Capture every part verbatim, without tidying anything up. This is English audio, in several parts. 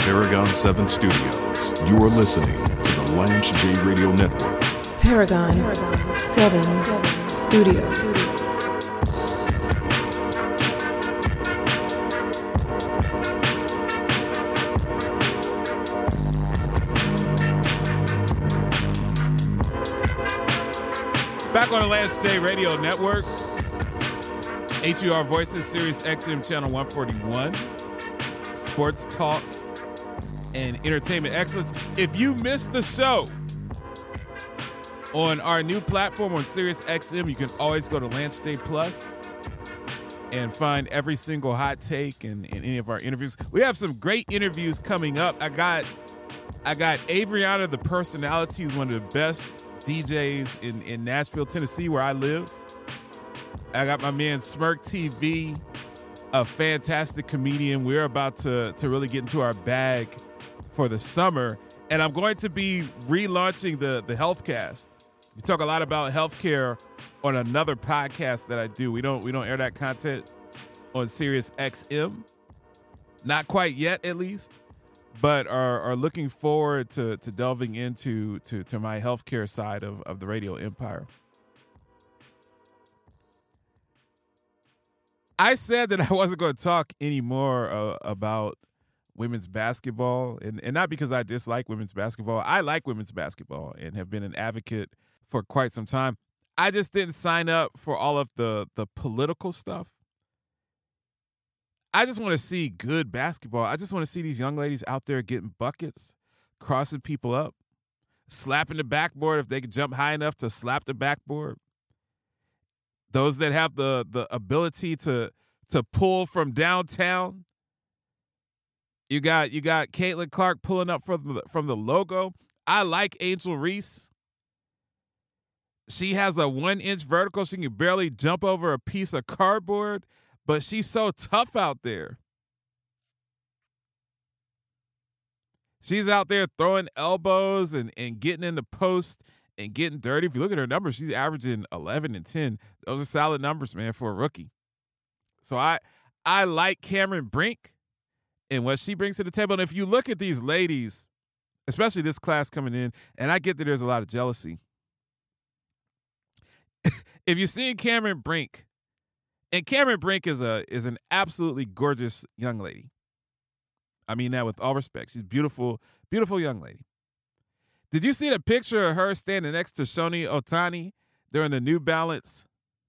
Paragon seven Studios. You are listening to the Lance J Radio Network. Paragon seven Studios. Back on the Lance J Radio Network. H U R Voices, Sirius X M Channel one forty-one. Sports talk and entertainment excellence. If you missed the show on our new platform on Sirius X M, you can always go to Lance J Plus and find every single hot take and, and any of our interviews. We have some great interviews coming up. I got I got Avriana, the personality, who's one of the best D Js in, in Nashville, Tennessee, where I live. I got my man Smirk T V, a fantastic comedian. We're about to, to really get into our bag for the summer. And I'm going to be relaunching the, the Healthcast. We talk a lot about healthcare on another podcast that I do. We don't we don't air that content on Sirius X M. Not quite yet, at least. But are, are looking forward to, to delving into to, to my healthcare side of, of the radio empire. I said that I wasn't going to talk anymore uh, about women's basketball, and, and not because I dislike women's basketball. I like women's basketball and have been an advocate for quite some time. I just didn't sign up for all of the, the political stuff. I just want to see good basketball. I just want to see these young ladies out there getting buckets, crossing people up, slapping the backboard if they can jump high enough to slap the backboard. Those that have the the ability to to pull from downtown. You got you got Caitlin Clark pulling up from the, from the logo. I like Angel Reese. She has a one-inch vertical. She can barely jump over a piece of cardboard, but she's so tough out there. She's out there throwing elbows and, and getting in the post and getting dirty. If you look at her numbers, she's averaging eleven and ten. Those are solid numbers, man, for a rookie. So I I like Cameron Brink and what she brings to the table. And if you look at these ladies, especially this class coming in, and I get that there's a lot of jealousy. If you're seeing Cameron Brink, and Cameron Brink is a is an absolutely gorgeous young lady. I mean that with all respect. She's beautiful, beautiful young lady. Did you see the picture of her standing next to Shohei Ohtani during the New Balance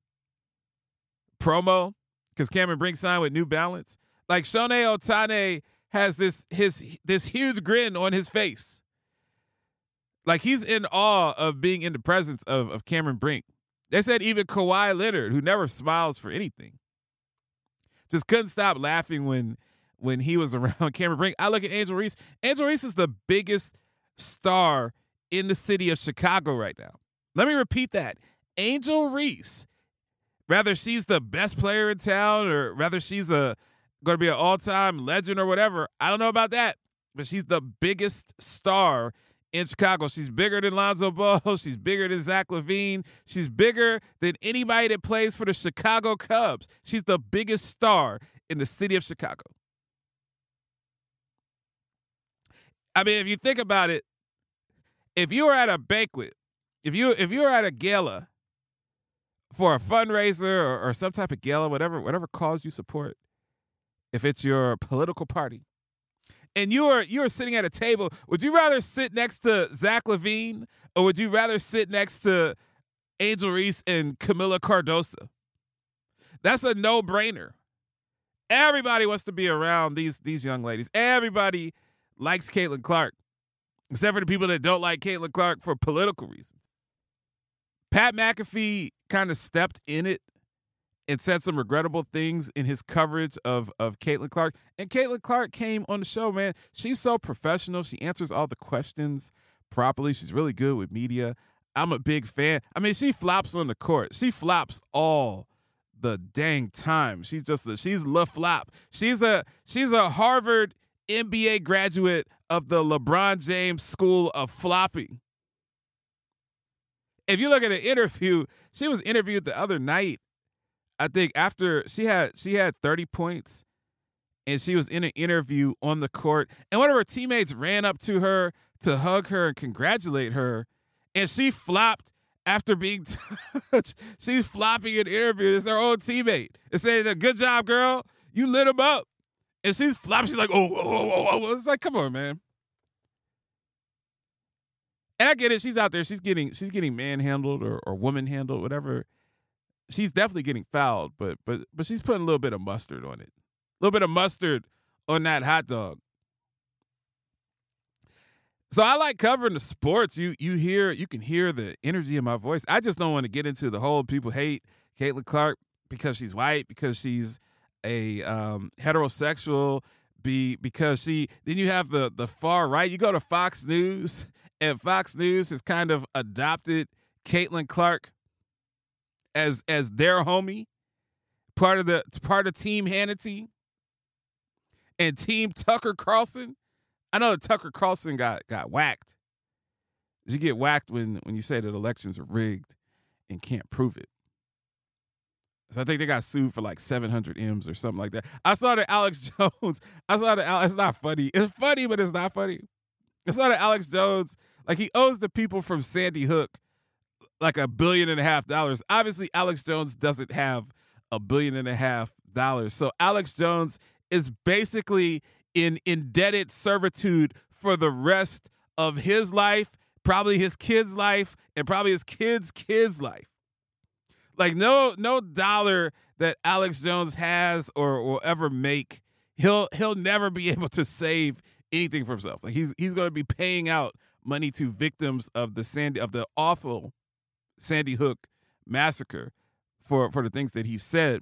promo? Because Cameron Brink signed with New Balance. Like Shohei Ohtani has this his this huge grin on his face. Like he's in awe of being in the presence of, of Cameron Brink. They said even Kawhi Leonard, who never smiles for anything, just couldn't stop laughing when when he was around Cameron Brink. I look at Angel Reese. Angel Reese is the biggest star in the city of Chicago right now. Let me repeat that. Angel Reese, whether she's the best player in town or whether she's a going to be an all-time legend or whatever, I don't know about that, but she's the biggest star in Chicago. She's bigger than Lonzo Ball. She's bigger than Zach LaVine. She's bigger than anybody that plays for the Chicago Cubs. She's the biggest star in the city of Chicago. I mean, if you think about it, if you were at a banquet, if you if you were at a gala for a fundraiser or, or some type of gala, whatever whatever cause you support, if it's your political party, and you are you are sitting at a table, would you rather sit next to Zach LaVine or would you rather sit next to Angel Reese and Camila Cardoso? That's a no-brainer. Everybody wants to be around these these young ladies. Everybody likes Caitlin Clark, except for the people that don't like Caitlin Clark for political reasons. Pat McAfee kind of stepped in it and said some regrettable things in his coverage of, of Caitlin Clark. And Caitlin Clark came on the show, man. She's so professional. She answers all the questions properly. She's really good with media. I'm a big fan. I mean, she flops on the court. She flops all the dang time. She's just a, she's La Flop. She's a she's a Harvard N B A graduate of the LeBron James School of Flopping. If you look at an interview, she was interviewed the other night. I think after she had she had thirty points and she was in an interview on the court, and one of her teammates ran up to her to hug her and congratulate her, and she flopped after being touched. She's flopping in an interview. It's her own teammate. It's saying, "Good job, girl. You lit him up." And she's flopping. She's like, oh, oh, oh, oh. It's like, come on, man. And I get it. She's out there. She's getting she's getting manhandled or, or woman handled, whatever. She's definitely getting fouled, but but but she's putting a little bit of mustard on it. A little bit of mustard on that hot dog. So I like covering the sports. You you hear you can hear the energy in my voice. I just don't want to get into the whole people hate Caitlin Clark because she's white, because she's a um, heterosexual, be because she. Then you have the the far right. You go to Fox News, and Fox News has kind of adopted Caitlin Clark as as their homie, part of the part of Team Hannity and Team Tucker Carlson. I know that Tucker Carlson got got whacked. You get whacked when when you say that elections are rigged and can't prove it. So I think they got sued for like seven hundred M's or something like that. I saw that Alex Jones. I saw that it's not funny. It's funny, but it's not funny. I saw that Alex Jones, like he owes the people from Sandy Hook like a billion and a half dollars. Obviously, Alex Jones doesn't have a billion and a half dollars. So Alex Jones is basically in indebted servitude for the rest of his life, probably his kid's life, and probably his kid's kid's life. Like no no dollar that Alex Jones has or will ever make, he'll he'll never be able to save anything for himself. Like he's he's going to be paying out money to victims of the Sandy of the awful Sandy Hook massacre for for the things that he said.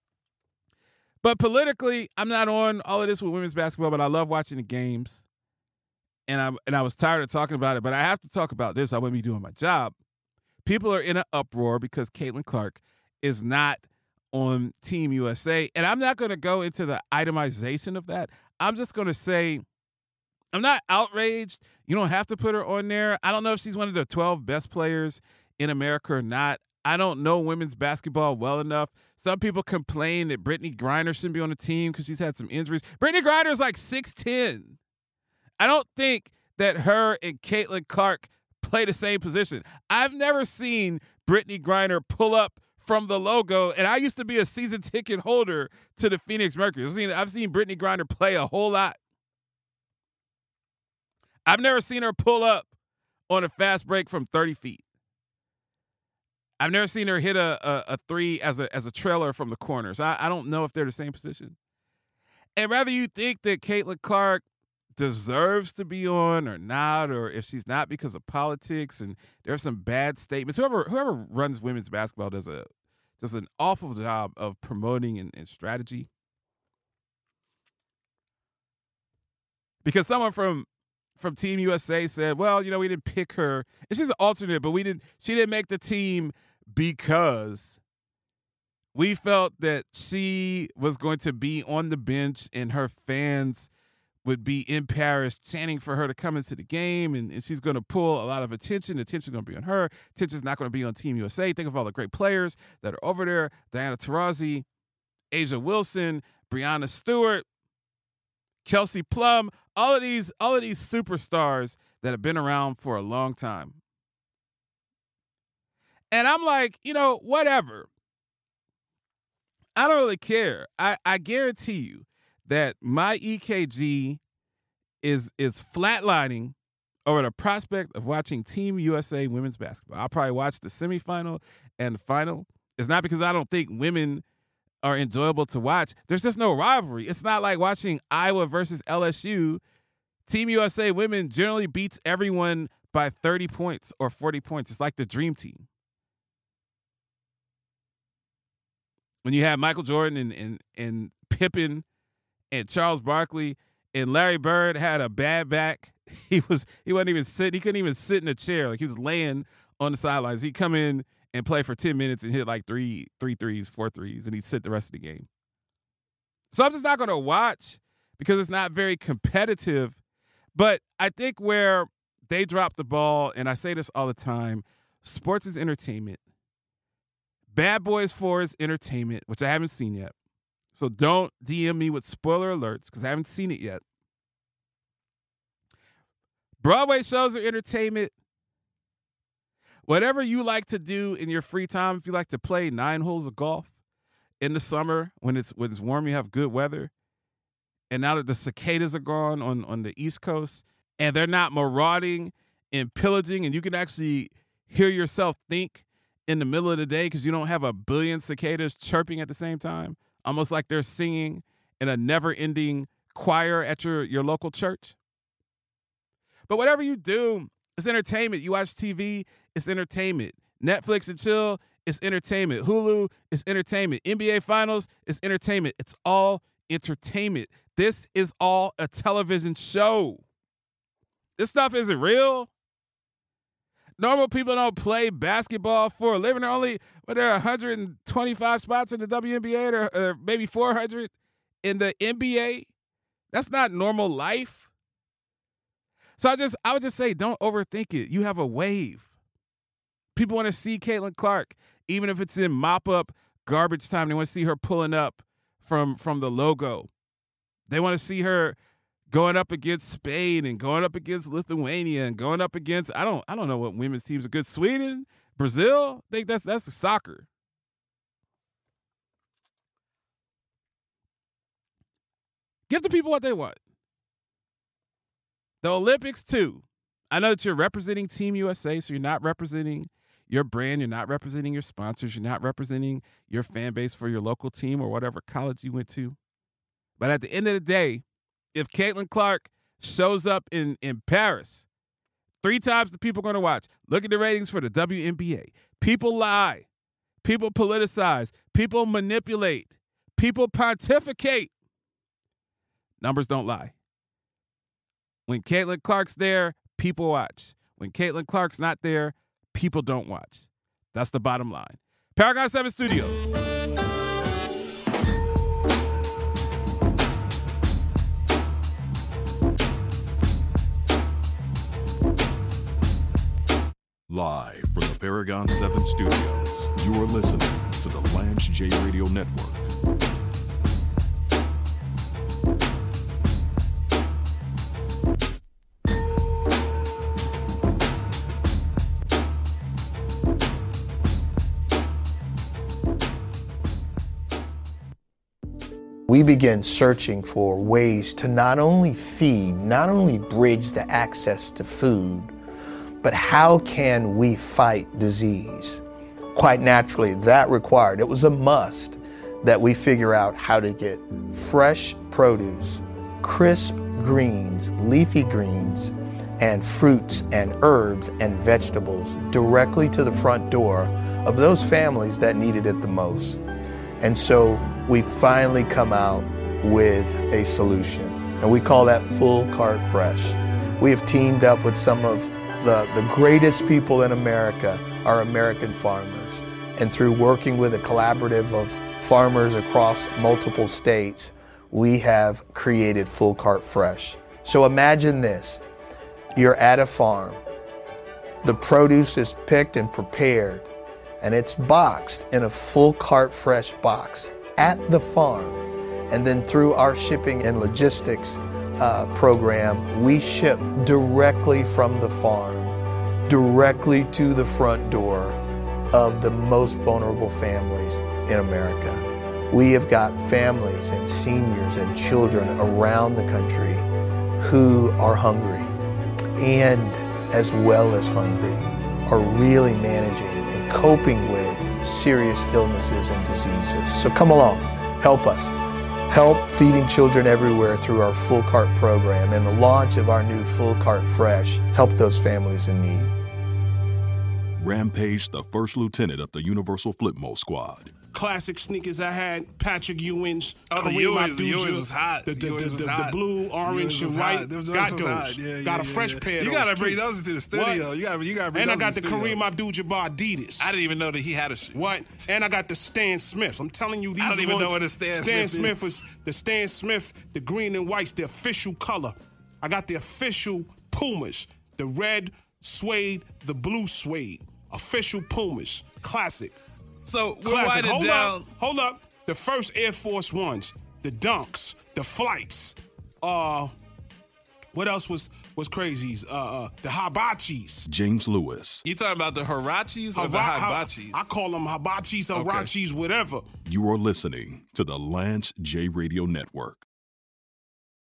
But politically, I'm not on all of this with women's basketball, but I love watching the games. And I and I was tired of talking about it, but I have to talk about this. I wouldn't be doing my job. People are in an uproar because Caitlin Clark is not on Team U S A. And I'm not going to go into the itemization of that. I'm just going to say I'm not outraged. You don't have to put her on there. I don't know if she's one of the twelve best players in America or not. I don't know women's basketball well enough. Some people complain that Brittany Griner shouldn't be on the team because she's had some injuries. Brittany Griner is like six ten. I don't think that her and Caitlin Clark play the same position. I've never seen Brittany Griner pull up from the logo, and I used to be a season ticket holder to the Phoenix Mercury. I've seen, I've seen Brittany Griner play a whole lot. I've never seen her pull up on a fast break from thirty feet. I've never seen her hit a, a, a three as a as a trailer from the corner. So I, I don't know if they're the same position. And rather you think that Caitlin Clark deserves to be on or not, or if she's not because of politics and there's some bad statements. Whoever whoever runs women's basketball does a does an awful job of promoting and, and strategy. Because someone from from Team U S A said, well, you know, we didn't pick her. And she's an alternate, but we didn't she didn't make the team because we felt that she was going to be on the bench and her fans would be in Paris chanting for her to come into the game, and, and she's going to pull a lot of attention. Attention's going to be on her. Attention's not going to be on Team U S A. Think of all the great players that are over there. Diana Taurasi, Asia Wilson, Breanna Stewart, Kelsey Plum, all of these, all of these superstars that have been around for a long time. And I'm like, you know, whatever. I don't really care. I, I guarantee you that my E K G is is flatlining over the prospect of watching Team U S A women's basketball. I'll probably watch the semifinal and the final. It's not because I don't think women are enjoyable to watch. There's just no rivalry. It's not like watching Iowa versus L S U. Team U S A women generally beats everyone by thirty points or forty points. It's like the dream team. When you have Michael Jordan and, and, and Pippen and Charles Barkley and Larry Bird had a bad back. He was he wasn't even sitting. He couldn't even sit in a chair. Like he was laying on the sidelines. He'd come in and play for ten minutes and hit like three, three threes, four threes, and he'd sit the rest of the game. So I'm just not going to watch because it's not very competitive. But I think where they drop the ball, and I say this all the time, sports is entertainment. Bad Boys four is entertainment, which I haven't seen yet. So don't D M me with spoiler alerts because I haven't seen it yet. Broadway shows are entertainment. Whatever you like to do in your free time, if you like to play nine holes of golf in the summer when it's when it's warm, you have good weather. And now that the cicadas are gone on, on the East Coast and they're not marauding and pillaging, and you can actually hear yourself think in the middle of the day because you don't have a billion cicadas chirping at the same time, almost like they're singing in a never-ending choir at your, your local church. But whatever you do, it's entertainment. You watch T V, it's entertainment. Netflix and chill, it's entertainment. Hulu, it's entertainment. N B A Finals, it's entertainment. It's all entertainment. This is all a television show. This stuff isn't real. Normal people don't play basketball for a living. There are only, well, there are one hundred twenty-five spots in the W N B A, or, or maybe four hundred in the N B A. That's not normal life. So I just, I would just say, don't overthink it. You have a wave. People want to see Caitlin Clark, even if it's in mop-up garbage time. They want to see her pulling up from, from the logo. They want to see her going up against Spain and going up against Lithuania and going up against, I don't, I don't know what women's teams are good. Sweden, Brazil. I think that's that's soccer. Give the people what they want. The Olympics, too. I know that you're representing Team U S A, so you're not representing your brand. You're not representing your sponsors. You're not representing your fan base for your local team or whatever college you went to. But at the end of the day, if Caitlin Clark shows up in, in Paris, three times the people are going to watch. Look at the ratings for the W N B A. People lie. People politicize. People manipulate. People pontificate. Numbers don't lie. When Caitlin Clark's there, people watch. When Caitlin Clark's not there, people don't watch. That's the bottom line. Paragon seven Studios. Live from the Paragon seven Studios, you are listening to the Lance J Radio Network. We began searching for ways to not only feed, not only bridge the access to food, but how can we fight disease? Quite naturally, that required, it was a must that we figure out how to get fresh produce, crisp greens, leafy greens, and fruits and herbs and vegetables directly to the front door of those families that needed it the most. And so we finally come out with a solution, and we call that Full Cart Fresh. We have teamed up with some of the, the greatest people in America, our American farmers. And through working with a collaborative of farmers across multiple states, we have created Full Cart Fresh. So imagine this, you're at a farm, the produce is picked and prepared, and it's boxed in a Full Cart Fresh box at the farm. And then through our shipping and logistics uh, program, we ship directly from the farm, directly to the front door of the most vulnerable families in America. We have got families and seniors and children around the country who are hungry and, as well as hungry, are really managing and coping with serious illnesses and diseases. So come along, help us. Help feeding children everywhere through our Full Cart program and the launch of our new Full Cart Fresh. Help those families in need. Rampage, the first lieutenant of the Universal Flipmo Squad. Classic sneakers I had, Patrick Ewing's, oh, the Ewings, the Ewings was hot. The, the, the, was the, hot. the blue, orange, and white. Those got those. Yeah, yeah, got a yeah, fresh yeah. pair of you those. You gotta bring too. those into the studio. What? You gotta, you gotta bring and those I got in the, the Kareem Abdul-Jabbar Adidas. I didn't even know that he had a shoe. What? And I got the Stan Smiths. I'm telling you, these I don't even ones, know what a Stan, Stan Smith, Smith is. was the Stan Smith, the green and white's the official color. I got the official Pumas, the red suede, the blue suede, official Pumas, classic. So we're classic. winding Hold down. Up, hold up. the first Air Force Ones, the Dunks, the Flights, uh, what else was was crazies? Uh, uh, the Hibachis. James Lewis. You talking about the Hirachis or Hiba- the hi- Hibachis? I call them Hibachis, Hirachis, whatever. You are listening to the Lance J Radio Network.